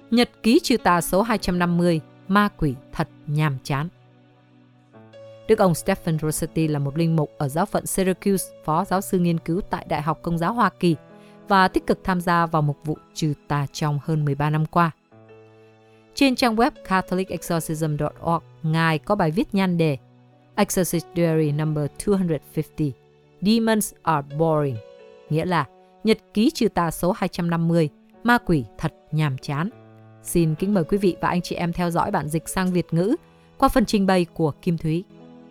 Nhật ký trừ tà số 250, ma quỷ thật nhàm chán. Đức ông Stephen Rossetti là một linh mục ở giáo phận Syracuse, phó giáo sư nghiên cứu tại Đại học Công giáo Hoa Kỳ và tích cực tham gia vào mục vụ trừ tà trong hơn 13 năm qua. Trên trang web catholicexorcism.org, Ngài có bài viết nhan đề Exorcist Diary number 250, Demons are boring, nghĩa là nhật ký trừ tà số 250, ma quỷ thật nhàm chán. Xin kính mời quý vị và anh chị em theo dõi bản dịch sang Việt ngữ qua phần trình bày của Kim Thúy.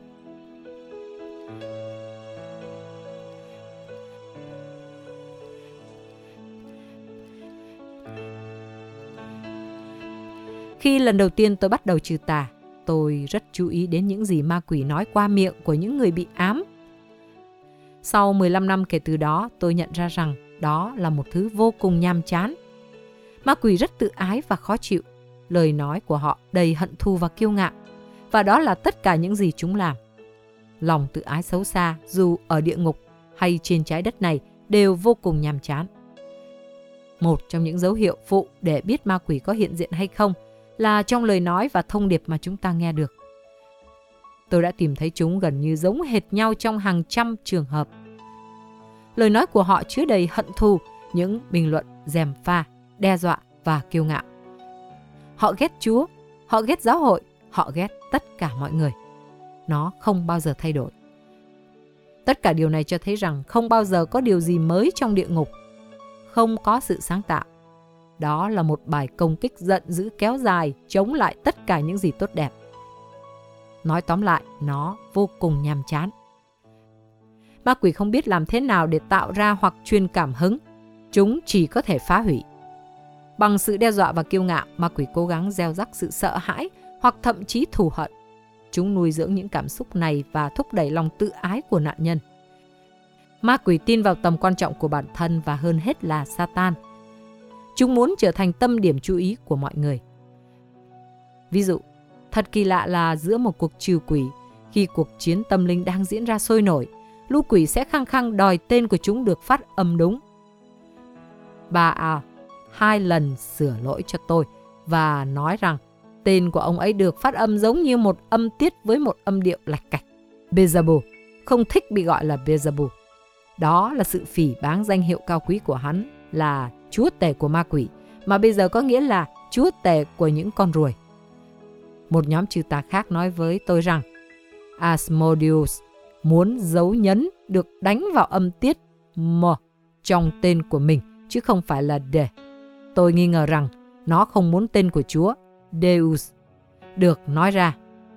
Khi lần đầu tiên tôi bắt đầu trừ tà, tôi rất chú ý đến những gì ma quỷ nói qua miệng của những người bị ám. Sau 15 năm kể từ đó, tôi nhận ra rằng đó là một thứ vô cùng nhàm chán. Ma quỷ rất tự ái và khó chịu. Lời nói của họ đầy hận thù và kiêu ngạo. Và đó là tất cả những gì chúng làm. Lòng tự ái xấu xa, dù ở địa ngục hay trên trái đất này, đều vô cùng nhàm chán. Một trong những dấu hiệu phụ để biết ma quỷ có hiện diện hay không là trong lời nói và thông điệp mà chúng ta nghe được. Tôi đã tìm thấy chúng gần như giống hệt nhau trong hàng trăm trường hợp. Lời nói của họ chứa đầy hận thù, những bình luận gièm pha, đe dọa và kiêu ngạo. Họ ghét Chúa, họ ghét giáo hội, họ ghét tất cả mọi người. Nó không bao giờ thay đổi. Tất cả điều này cho thấy rằng không bao giờ có điều gì mới trong địa ngục. Không có sự sáng tạo. Đó là một bài công kích giận dữ kéo dài chống lại tất cả những gì tốt đẹp. Nói tóm lại, nó vô cùng nhàm chán. Ma quỷ không biết làm thế nào để tạo ra hoặc truyền cảm hứng. Chúng chỉ có thể phá hủy. Bằng sự đe dọa và kiêu ngạo, ma quỷ cố gắng gieo rắc sự sợ hãi hoặc thậm chí thù hận. Chúng nuôi dưỡng những cảm xúc này và thúc đẩy lòng tự ái của nạn nhân. Ma quỷ tin vào tầm quan trọng của bản thân và hơn hết là Satan. Chúng muốn trở thành tâm điểm chú ý của mọi người. Ví dụ, thật kỳ lạ là giữa một cuộc trừ quỷ, khi cuộc chiến tâm linh đang diễn ra sôi nổi, lũ quỷ sẽ khăng khăng đòi tên của chúng được phát âm đúng. Bà 2 lần sửa lỗi cho tôi và nói rằng tên của ông ấy được phát âm giống như một âm tiết với một âm điệu lạch cạch. Beelzebub, không thích bị gọi là Beelzebub. Đó là sự phỉ báng danh hiệu cao quý của hắn là chúa tể của ma quỷ, mà bây giờ có nghĩa là chúa tể của những con ruồi. Một nhóm trừ tà khác nói với tôi rằng Asmodeus muốn dấu nhấn được đánh vào âm tiết M trong tên của mình, chứ không phải là D. Tôi nghi ngờ rằng nó không muốn tên của Chúa, Deus, được nói ra.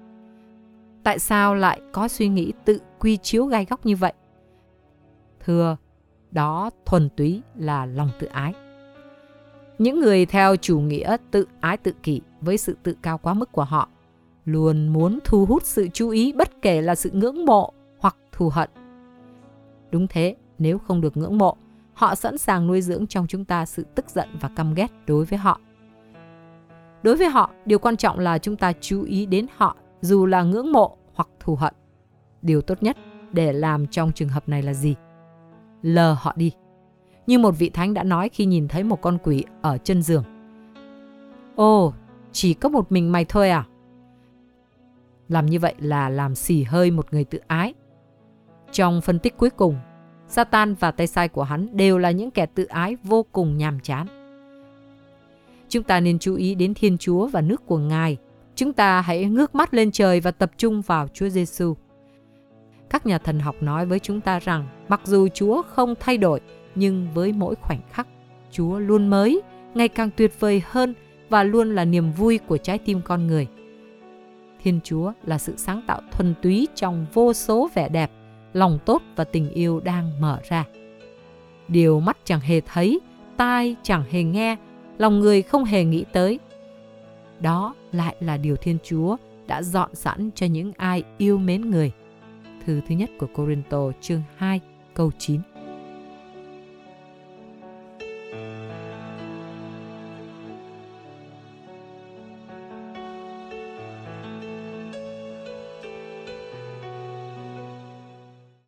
Tại sao lại có suy nghĩ tự quy chiếu gai góc như vậy? Thưa, đó thuần túy là lòng tự ái. Những người theo chủ nghĩa tự ái tự kỷ với sự tự cao quá mức của họ luôn muốn thu hút sự chú ý bất kể là sự ngưỡng mộ hoặc thù hận. Đúng thế, nếu không được ngưỡng mộ, họ sẵn sàng nuôi dưỡng trong chúng ta sự tức giận và căm ghét đối với họ. Đối với họ, điều quan trọng là chúng ta chú ý đến họ dù là ngưỡng mộ hoặc thù hận. Điều tốt nhất để làm trong trường hợp này là gì? Lờ họ đi. Như một vị thánh đã nói khi nhìn thấy một con quỷ ở chân giường. Ồ, chỉ có một mình mày thôi à? Làm như vậy là làm xì hơi một người tự ái. Trong phân tích cuối cùng, Satan và tay sai của hắn đều là những kẻ tự ái vô cùng nhàm chán. Chúng ta nên chú ý đến Thiên Chúa và nước của Ngài. Chúng ta hãy ngước mắt lên trời và tập trung vào Chúa Giêsu. Các nhà thần học nói với chúng ta rằng mặc dù Chúa không thay đổi, nhưng với mỗi khoảnh khắc, Chúa luôn mới, ngày càng tuyệt vời hơn và luôn là niềm vui của trái tim con người. Thiên Chúa là sự sáng tạo thuần túy trong vô số vẻ đẹp, lòng tốt và tình yêu đang mở ra. Điều mắt chẳng hề thấy, tai chẳng hề nghe, lòng người không hề nghĩ tới. Đó lại là điều Thiên Chúa đã dọn sẵn cho những ai yêu mến người. Thư thứ nhất của Cô-rinh-tô chương 2 câu 9.